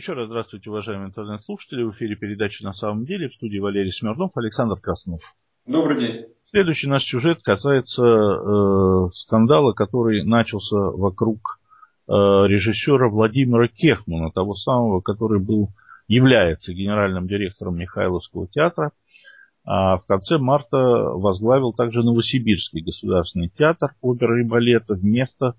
Еще раз здравствуйте, уважаемые интернет-слушатели. В эфире передачи «На самом деле». В студии Валерий Смирнов, Александр Краснов. Добрый день. Следующий наш сюжет касается скандала, который начался вокруг режиссера Владимира Кехмана, того самого, который является генеральным директором Михайловского театра, а в конце марта возглавил также Новосибирский государственный театр оперы и балета вместо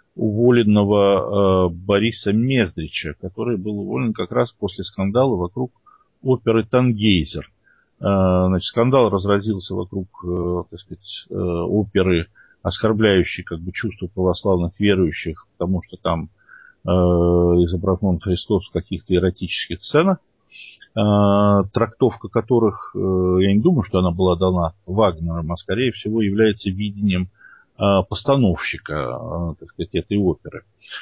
уволенного Бориса Мездрича, который был уволен как раз после скандала вокруг оперы «Тангейзер». Значит, скандал разразился вокруг, оперы, оскорбляющей чувства православных верующих, потому что там изображен Христос в каких-то эротических сценах, трактовка которых, я не думаю, что она была дана Вагнером, а скорее всего является видением постановщика, этой оперы.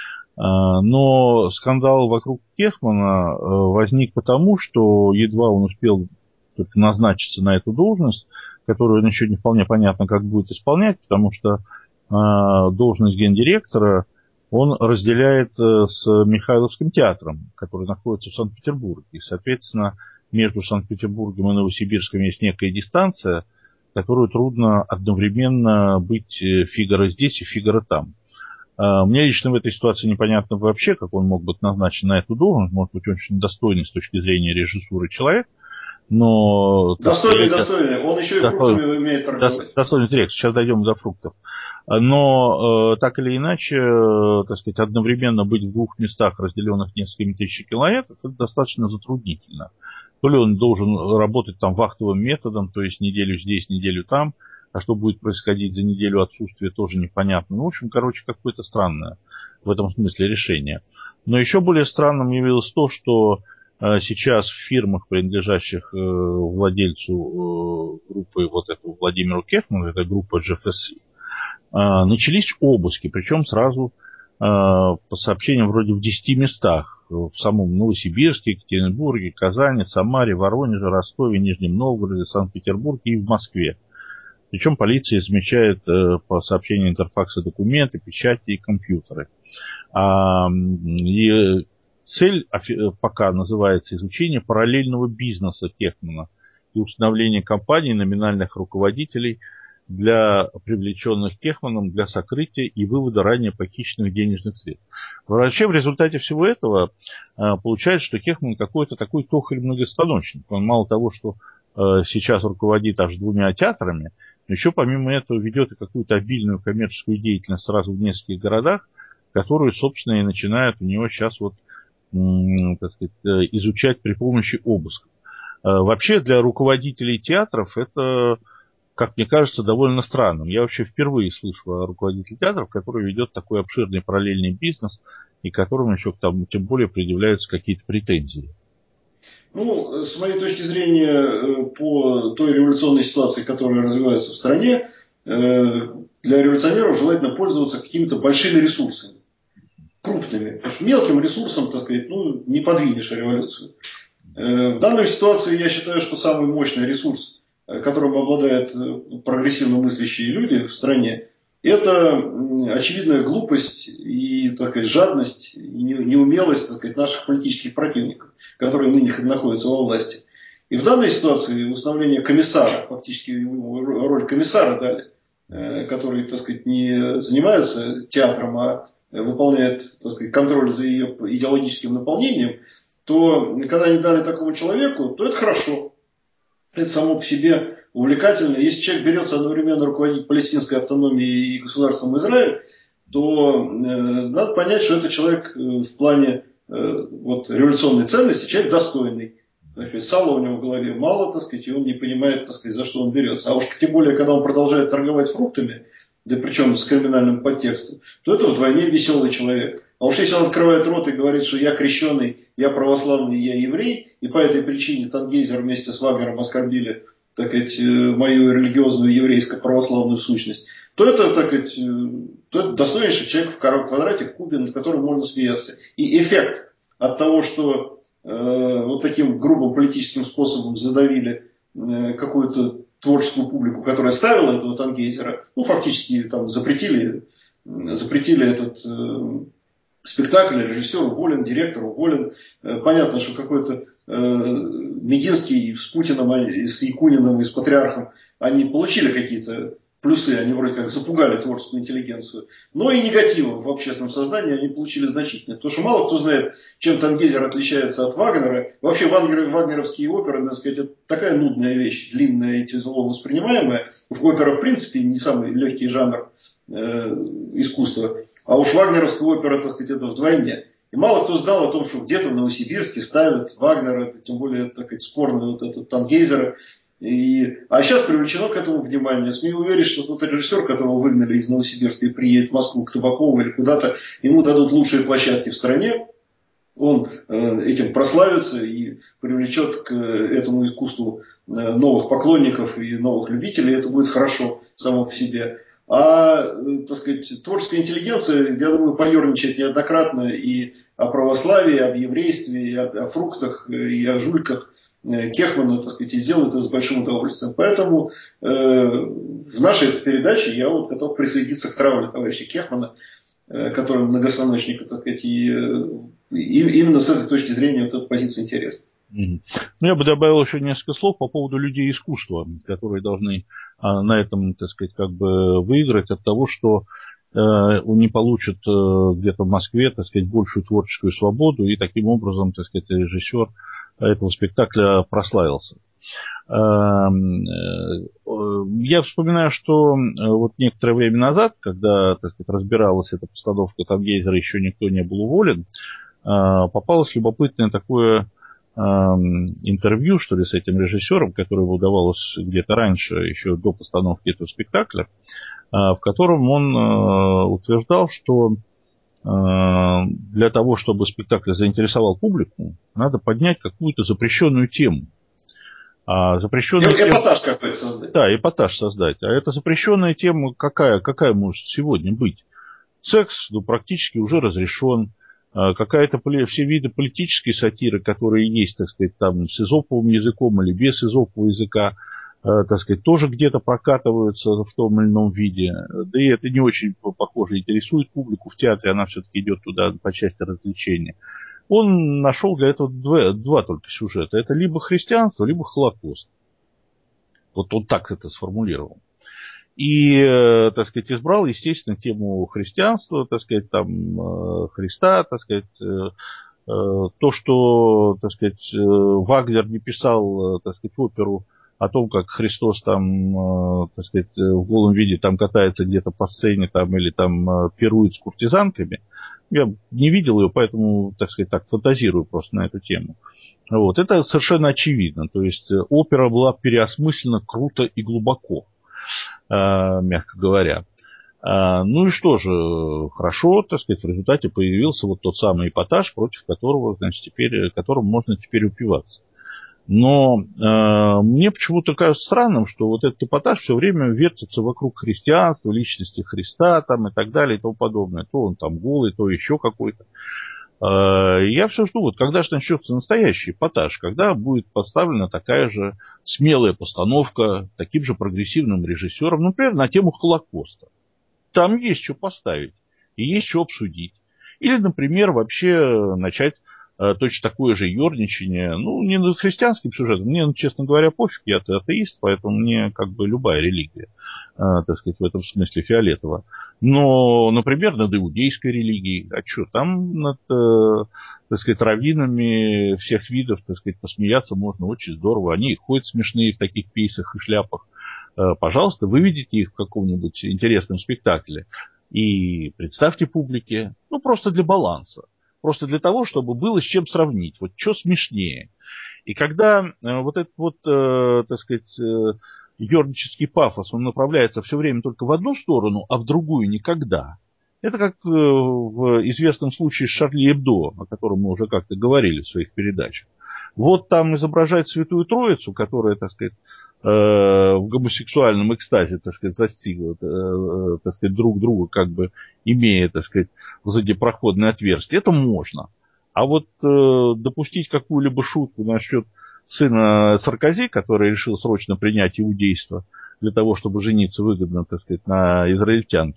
Но скандал вокруг Кехмана возник потому, что едва он успел только назначиться на эту должность, которую он еще не вполне понятно, как будет исполнять, потому что должность гендиректора он разделяет с Михайловским театром, который находится в Санкт-Петербурге. И, соответственно, между Санкт-Петербургом и Новосибирском есть некая дистанция, которую трудно одновременно быть Фигаро здесь и Фигаро там. Мне лично в этой ситуации непонятно вообще, как он мог быть назначен на эту должность. Может быть, он очень достойный с точки зрения режиссуры человек, но... Достойный. Он еще и фруктами умеет торговать. Достойный директор. Сейчас дойдем до фруктов. Но, так или иначе, одновременно быть в двух местах, разделенных несколькими тысячами километров, это достаточно затруднительно. То ли он должен работать там вахтовым методом, то есть неделю здесь, неделю там, а что будет происходить за неделю отсутствия, тоже непонятно. В общем, какое-то странное в этом смысле решение. Но еще более странным явилось то, что сейчас в фирмах, принадлежащих владельцу группы этого Владимиру Кехману, это группа GFSC, начались обыски, причем сразу по сообщениям вроде в 10 местах. В самом Новосибирске, Екатеринбурге, Казани, Самаре, Воронеже, Ростове, Нижнем Новгороде, Санкт-Петербурге и в Москве. Причем полиция измечает по сообщению Интерфакса документы, печати и компьютеры. И цель пока называется изучение параллельного бизнеса Кехмана и установление компаний номинальных руководителей для привлеченных Кехманом для сокрытия и вывода ранее похищенных денежных средств. Вообще, в результате всего этого получается, что Кехман какой-то такой тохарь-многостаночник. Он мало того, что сейчас руководит аж 2 театрами, но еще помимо этого ведет и какую-то обильную коммерческую деятельность сразу в нескольких городах, которую, собственно, и начинают у него сейчас изучать при помощи обысков. Вообще, для руководителей театров это, как мне кажется, довольно странным. Я вообще впервые слышу о руководителе театров, который ведет такой обширный параллельный бизнес, и которому еще тем более предъявляются какие-то претензии. С моей точки зрения, по той революционной ситуации, которая развивается в стране, для революционеров желательно пользоваться какими-то большими ресурсами, крупными. Потому что мелким ресурсом, не подвинешь революцию. В данной ситуации я считаю, что самый мощный ресурс, которым обладают прогрессивно мыслящие люди в стране, это очевидная глупость и, жадность, и неумелость, наших политических противников, которые ныне находятся во власти. И в данной ситуации установление комиссара, фактически роль комиссара дали, который, не занимается театром, а выполняет, контроль за ее идеологическим наполнением, то когда они дали такому человеку, то это хорошо. Это само по себе увлекательно. Если человек берется одновременно руководить палестинской автономией и государством Израиль, то надо понять, что это человек в плане революционной ценности, человек достойный. Сала у него в голове мало, и он не понимает, за что он берется. А уж тем более, когда он продолжает торговать фруктами, да причем с криминальным подтекстом, то это вдвойне веселый человек. А уж если он открывает рот и говорит, что я крещеный, я православный, я еврей, и по этой причине Тангейзер вместе с Вагнером оскорбили, мою религиозную еврейско-православную сущность, то это, то это достойнейший человек в квадрате, в кубе, над которым можно смеяться. И эффект от того, что таким грубым политическим способом задавили какую-то творческую публику, которая ставила этого Тангейзера, фактически запретили спектакль, режиссер уволен, директор уволен. Понятно, что какой-то Мединский с Путиным, с Якуниным и с Патриархом, они получили какие-то плюсы, они вроде как запугали творческую интеллигенцию. Но и негативов в общественном сознании они получили значительно. Потому что мало кто знает, чем Тангейзер отличается от Вагнера. Вообще вагнеровские оперы, так сказать, это такая нудная вещь, длинная и тяжело воспринимаемая. Опера, в принципе, не самый легкий жанр искусства. А уж вагнеровская опера, так сказать, это вдвойне. И мало кто знал о том, что где-то в Новосибирске ставят Вагнера, тем более, так сказать, спорный вот этот Тангейзера. А сейчас привлечено к этому внимание. СМИ уверен, что тот режиссер, которого выгнали из Новосибирска и приедет в Москву к Табакову или куда-то, ему дадут лучшие площадки в стране. Он этим прославится и привлечет к этому искусству новых поклонников и новых любителей. Это будет хорошо само по себе. А, так сказать, творческая интеллигенция, я думаю, поерничает неоднократно и о православии, об еврействе, и о фруктах, и о жульках Кехмана, так сказать, и делает это с большим удовольствием. Поэтому в нашей этой передаче я вот готов присоединиться к травле товарища Кехмана, который многостаночник, так сказать, и именно с этой точки зрения вот эта позиция интересна. Ну, я бы добавил еще несколько слов по поводу людей искусства, которые должны на этом, так сказать, как бы выиграть от того, что не получат где-то в Москве, так сказать, большую творческую свободу, и таким образом, так сказать, режиссер этого спектакля прославился. Я вспоминаю, что вот некоторое время назад, когда, так сказать, разбиралась эта постановка Тангейзера, еще никто не был уволен, попалось любопытное такое интервью, что ли, с этим режиссером, которое выдавалось где-то раньше, еще до постановки этого спектакля, в котором он утверждал, что для того, чтобы спектакль заинтересовал публику, надо поднять какую-то запрещенную тему. Эпатаж какой-то создать. Да, эпатаж создать. А эта запрещенная тема какая может сегодня быть? Секс, практически уже разрешен. Какая-то все виды политической сатиры, которые есть, так сказать, там с эзоповым языком или без эзопового языка, так сказать, тоже где-то прокатываются в том или ином виде. Да и это не очень, похоже, интересует публику. В театре она все-таки идет туда по части развлечения. Он нашел для этого два только сюжета. Это либо христианство, либо Холокост. Вот он так это сформулировал. И, так сказать, избрал, естественно, тему христианства, так сказать, там, Христа, так сказать, то, что, так сказать, Вагнер не писал, так сказать, оперу о том, как Христос там, так сказать, в голом виде там катается где-то по сцене там, или там пирует с куртизанками. Я не видел ее, поэтому, так сказать, так фантазирую просто на эту тему. Вот. Это совершенно очевидно. То есть опера была переосмыслена круто и глубоко, мягко говоря. Ну и что же, хорошо, так сказать, в результате появился вот тот самый эпатаж, против которого, значит, которым можно теперь упиваться. Но мне почему-то кажется странным, что вот этот эпатаж все время вертится вокруг христианства, личности Христа там, и так далее и тому подобное. То он там голый, то еще какой-то. Я все жду, вот когда же начнется настоящий эпатаж, когда будет поставлена такая же смелая постановка таким же прогрессивным режиссером, например, на тему Холокоста. Там есть что поставить и есть что обсудить. Или, например, вообще начать точно такое же ерничание, ну, не над христианским сюжетом, мне, честно говоря, пофиг, я атеист, поэтому мне как бы любая религия, так сказать, в этом смысле фиолетово. Но, например, над иудейской религией, а что, там над, так сказать, раввинами всех видов, так сказать, посмеяться можно очень здорово, они ходят смешные в таких пейсах и шляпах. Пожалуйста, выведите их в каком-нибудь интересном спектакле и представьте публике, ну, просто для баланса. Просто для того, чтобы было с чем сравнить. Вот что смешнее. И когда вот этот вот, так сказать, ернический пафос, он направляется все время только в одну сторону, а в другую никогда. Это как в известном случае с Шарли Эбдо, о котором мы уже как-то говорили в своих передачах. Вот там изображать Святую Троицу, которая, так сказать, в гомосексуальном экстазе, так сказать, застигла, так сказать, друг друга, как бы имея, так сказать, заднепроходное отверстие, это можно. А вот допустить какую-либо шутку насчет сына Саркози, который решил срочно принять иудейство для того, чтобы жениться выгодно, так сказать, на израильтянке,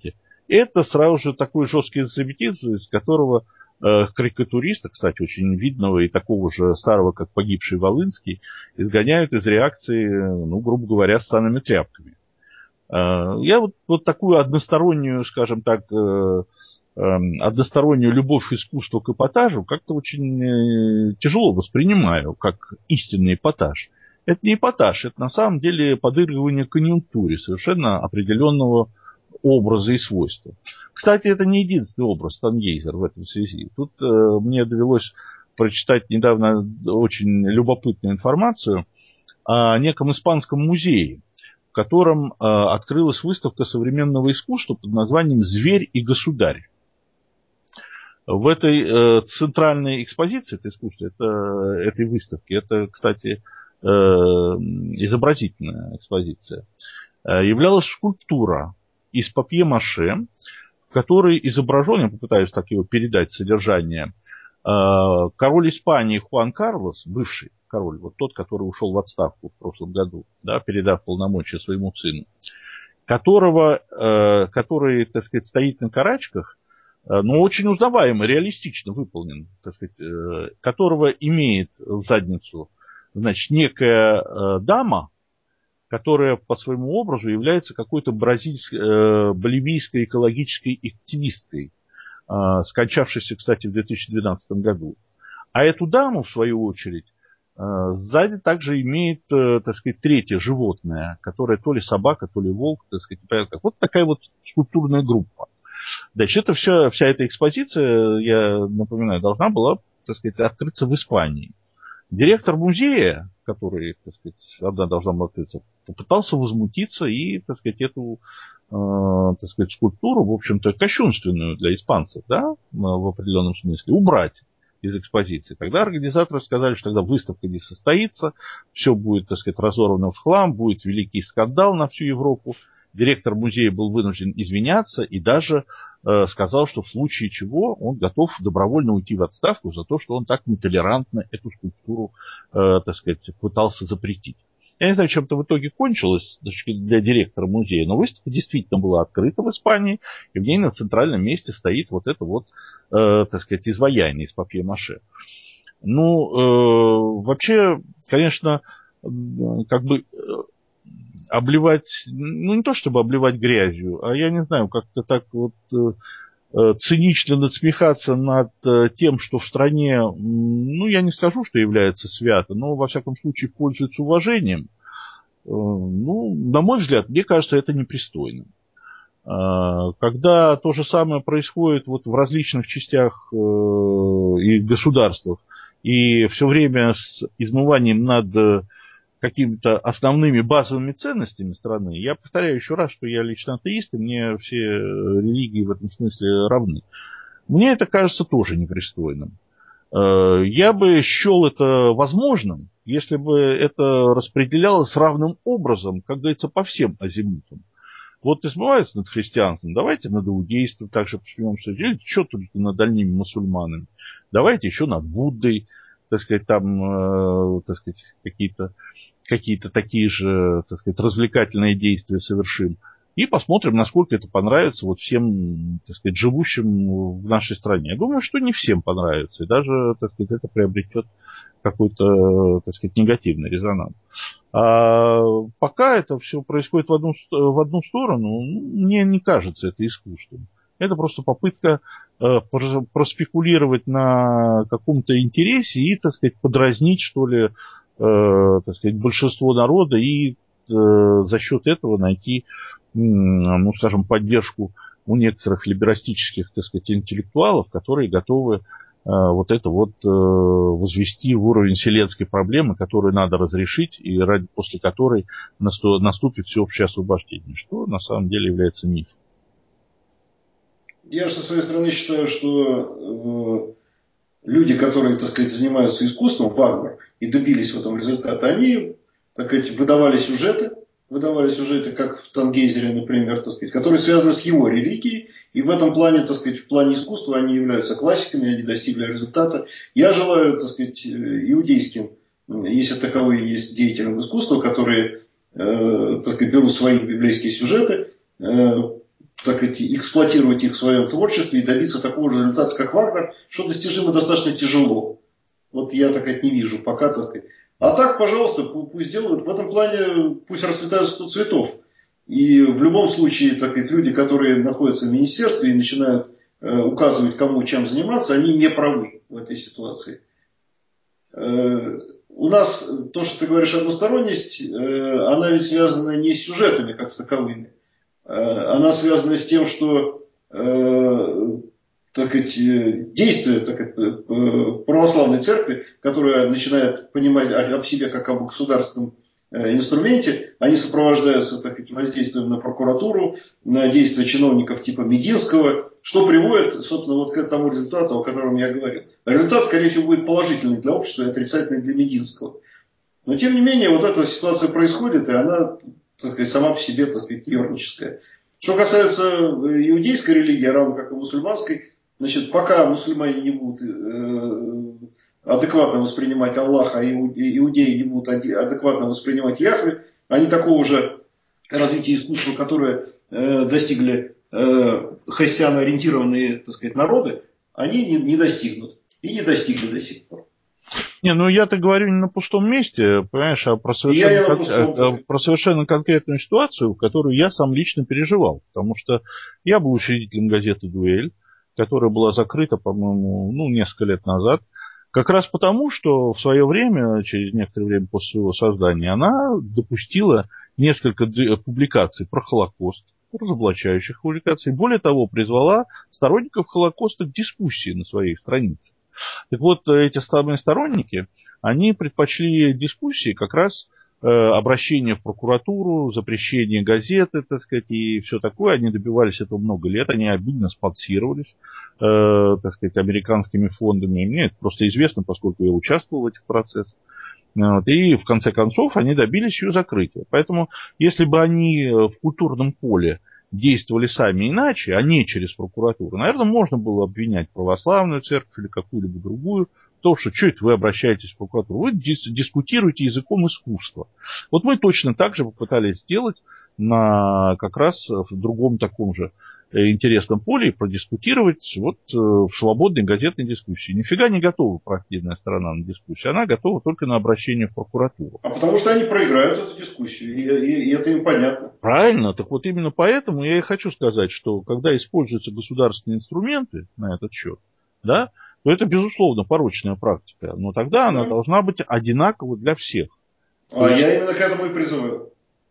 это сразу же такой жесткий антисемитизм, из которого карикатуриста, кстати, очень видного и такого же старого, как погибший Волынский, изгоняют из реакции, ну, грубо говоря, с санными тряпками. Я вот такую одностороннюю, скажем так, одностороннюю любовь искусства к эпатажу как-то очень тяжело воспринимаю, как истинный эпатаж. Это не эпатаж, это на самом деле подыгрывание конъюнктуре совершенно определенного образа и свойства. Кстати, это не единственный образ Тангейзер в этом связи. Тут мне довелось прочитать недавно очень любопытную информацию о неком испанском музее, в котором открылась выставка современного искусства под названием «Зверь и государь». В этой центральной экспозиции, это искусство, этой выставки, это, кстати, изобразительная экспозиция, являлась скульптура из папье-маше, в которой изображен, я попытаюсь так его передать содержание, король Испании Хуан Карлос, бывший король, вот тот, который ушел в отставку в прошлом году, да, передав полномочия своему сыну, который, так сказать, стоит на карачках, но очень узнаваемо, реалистично выполнен, так сказать, которого имеет в задницу, значит, некая дама, которая по своему образу является какой-то боливийской экологической активисткой, скончавшейся, кстати, в 2012 году. А эту даму, в свою очередь, сзади также имеет, так сказать, третье животное, которое то ли собака, то ли волк, так сказать, вот такая вот скульптурная группа. Значит, вся эта экспозиция, я напоминаю, должна была, так сказать, открыться в Испании. Директор музея, который, так сказать, одна должна была открыться, попытался возмутиться и, так сказать, эту, так сказать, скульптуру, в общем-то, кощунственную для испанцев, да, в определенном смысле, убрать из экспозиции. Тогда организаторы сказали, что тогда выставка не состоится, все будет, так сказать, разорвано в хлам, будет великий скандал на всю Европу. Директор музея был вынужден извиняться и даже сказал, что в случае чего он готов добровольно уйти в отставку за то, что он так нетолерантно эту скульптуру, так сказать, пытался запретить. Я не знаю, чем это в итоге кончилось для директора музея, но выставка действительно была открыта в Испании, и в ней на центральном месте стоит вот это вот, так сказать, изваяние из папье-маше. Ну, вообще, конечно, как бы обливать, ну не то чтобы обливать грязью, а я не знаю, как-то так вот цинично надсмехаться над тем, что в стране, ну я не скажу, что является свято, но во всяком случае пользуется уважением, ну, на мой взгляд, мне кажется, это непристойно. Когда то же самое происходит вот в различных частях и государствах, и все время с измыванием над какими-то основными базовыми ценностями страны, я повторяю еще раз, что я лично атеист, и мне все религии в этом смысле равны. Мне это кажется тоже непристойным. Я бы счел это возможным, если бы это распределялось равным образом, как говорится, по всем азимутам. Вот измывается над христианством, давайте над иудейством также посмеемся. Или что только над дальними мусульманами. Давайте еще над Буддой, так сказать, там, так сказать, какие-то такие же, так сказать, развлекательные действия совершим. И посмотрим, насколько это понравится вот всем, так сказать, живущим в нашей стране. Я думаю, что не всем понравится. И даже, так сказать, это приобретет какой-то, так сказать, негативный резонанс. А пока это все происходит в одну сторону, мне не кажется это искусством. Это просто попытка проспекулировать на каком-то интересе и, так сказать, подразнить, что ли, так сказать, большинство народа и за счет этого найти, ну, скажем, поддержку у некоторых либерастических, так сказать, интеллектуалов, которые готовы вот это вот возвести в уровень вселенской проблемы, которую надо разрешить, и после которой наступит всеобщее освобождение, что на самом деле является мифом. Я же со своей стороны считаю, что люди, которые, так сказать, занимаются искусством, Вагнер, и добились в этом результата, они, так сказать, выдавали сюжеты, как в Тангейзере, например, так сказать, которые связаны с его религией, и в этом плане, так сказать, в плане искусства они являются классиками, они достигли результата. Я желаю, так сказать, иудейским, если таковые есть деятели искусства, которые, так сказать, берут свои библейские сюжеты, так сказать, эксплуатировать их в своем творчестве и добиться такого же результата, как Вагнер, что достижимо достаточно тяжело. Вот я, так сказать, не вижу пока, так сказать. А так, пожалуйста, пусть делают. В этом плане пусть расцветают 100 цветов. И в любом случае, так сказать, люди, которые находятся в министерстве и начинают указывать, кому чем заниматься, они не правы в этой ситуации. У нас, то, что ты говоришь, односторонность, она ведь связана не с сюжетами, как с таковыми. Она связана с тем, что так сказать, действия так сказать, православной церкви, которая начинает понимать об себе как об государственном инструменте, они сопровождаются так сказать, воздействием на прокуратуру, на действия чиновников типа Мединского, что приводит, собственно, вот к тому результату, о котором я говорил. Результат, скорее всего, будет положительный для общества и отрицательный для Мединского. Но, тем не менее, вот эта ситуация происходит, и она, так сказать, сама по себе, так сказать, ерническая. Что касается иудейской религии, равно как и мусульманской, значит, пока мусульмане не будут адекватно воспринимать Аллаха, и иудеи не будут адекватно воспринимать Яхве, они такого же развития искусства, которое достигли христианоориентированные, так сказать, народы, они не достигнут. И не достигли до сих пор. Не, ну я-то говорю не на пустом месте, понимаешь, а про совершенно конкретную ситуацию, которую я сам лично переживал. Потому что я был учредителем газеты «Дуэль», которая была закрыта, по-моему, несколько лет назад. Как раз потому, что в свое время, через некоторое время после своего создания, она допустила несколько публикаций про Холокост, разоблачающих публикаций. Более того, призвала сторонников Холокоста к дискуссии на своей странице. Так вот, эти самые сторонники, они предпочли дискуссии как раз обращение в прокуратуру, запрещение газеты, так сказать, и все такое. Они добивались этого много лет, они обильно спонсировались, так сказать, американскими фондами. Мне это просто известно, поскольку я участвовал в этих процессах. Вот, и в конце концов они добились ее закрытия. Поэтому, если бы они в культурном поле действовали сами иначе, а не через прокуратуру, наверное, можно было обвинять православную церковь или какую-либо другую в том, что это вы обращаетесь в прокуратуру, вы дискутируете языком искусства. Вот мы точно так же попытались сделать как раз в другом таком же интересном поле и продискутировать в свободной газетной дискуссии. Нифига не готова проактивная сторона на дискуссию, она готова только на обращение в прокуратуру. А потому что они проиграют эту дискуссию, и это им понятно. Правильно, так вот именно поэтому я и хочу сказать, что когда используются государственные инструменты на этот счет, да, то это, безусловно, порочная практика, но тогда она должна быть одинакова для всех. Я именно к этому и призываю.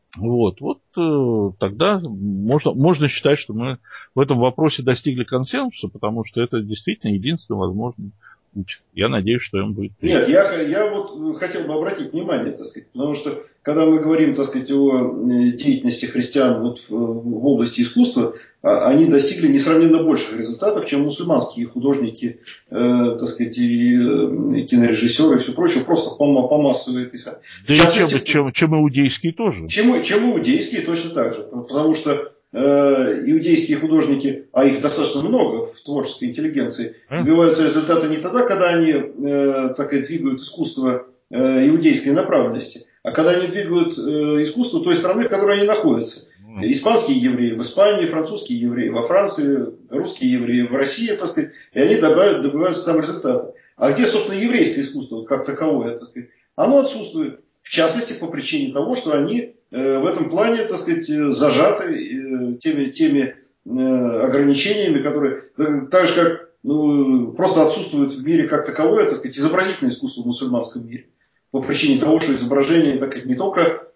Тогда можно считать, что мы в этом вопросе достигли консенсуса, потому что это действительно единственный возможный путь. Я надеюсь, что он будет. Нет, я вот хотел бы обратить внимание, так сказать, потому что когда мы говорим, так сказать, о деятельности христиан в области искусства, они достигли несравненно больших результатов, чем мусульманские художники, так сказать, и кинорежиссеры и все прочее, просто по массовой этой самой. Да и чем иудейские тоже. Чем иудейские точно так же, потому что иудейские художники, а их достаточно много в творческой интеллигенции, добиваются результата не тогда, когда они так и двигают искусство иудейской направленности, а когда они двигают искусство той страны, в которой они находятся. Испанские евреи в Испании, французские евреи во Франции, русские евреи в России, так сказать, и они добиваются там результата. А где, собственно, еврейское искусство как таковое, так сказать, оно отсутствует. В частности, по причине того, что они в этом плане, так сказать, зажаты теми ограничениями, которые, так же как просто отсутствует в мире как таковое, так сказать, изобразительное искусство в мусульманском мире. По причине того, что изображение, так сказать, не только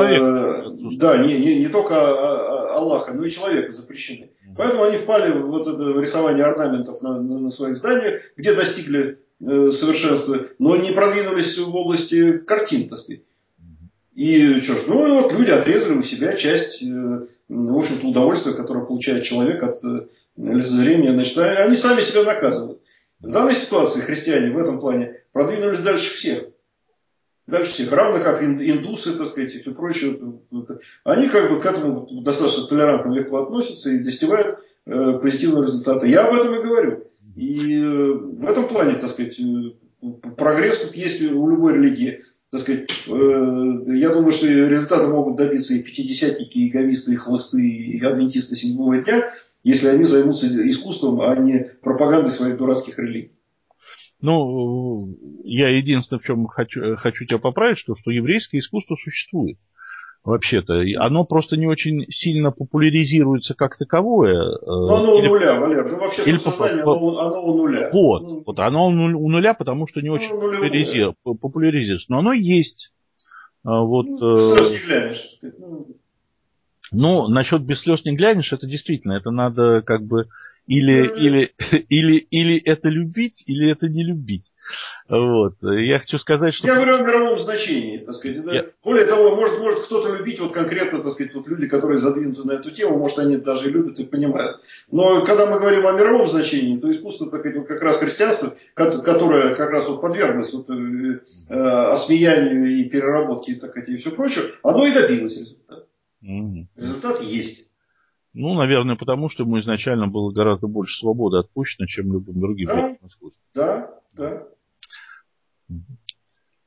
не только Аллаха, но и человека запрещены. Поэтому они впали в это рисование орнаментов на своих зданиях, где достигли совершенства, но не продвинулись в области картин, так сказать. И что ж, люди отрезали у себя часть, в общем-то, удовольствия, которое получает человек от лицезрения. Значит, они сами себя наказывают. В данной ситуации христиане в этом плане продвинулись дальше всех. Равно как индусы, так сказать, и все прочее. Они как бы к этому достаточно толерантно легко относятся и достигают позитивного результата. Я об этом и говорю. И в этом плане, так сказать, прогресс тут есть у любой религии. Так сказать, я думаю, что результаты могут добиться и пятидесятники, и говисты, и хлысты, и адвентисты седьмого дня, если они займутся искусством, а не пропагандой своих дурацких религий. Ну, я единственное, в чем хочу тебя поправить, что еврейское искусство существует. Вообще-то. Оно просто не очень сильно популяризируется как таковое. Но оно у нуля, Валер. Ну, в общественном сознании оно у нуля. Вот оно у нуля, потому что не очень популяризируется. Но оно есть. Без слез не глянешь. Ну, насчет без слез не глянешь, это действительно, это надо как бы или это любить, или это не любить. Вот. Я хочу сказать, что... Я говорю о мировом значении, так сказать. Более того, может кто-то любить вот конкретно, так сказать, вот люди, которые задвинуты на эту тему, может, они даже и любят и понимают. Но когда мы говорим о мировом значении, то искусство, так сказать, вот как раз христианство, которое как раз вот подверглось вот, осмеянию и переработке, так сказать, и все прочее, оно и добилось результата. Результат есть. Ну, наверное, потому что ему изначально было гораздо больше свободы отпущено, чем любым другим. Да.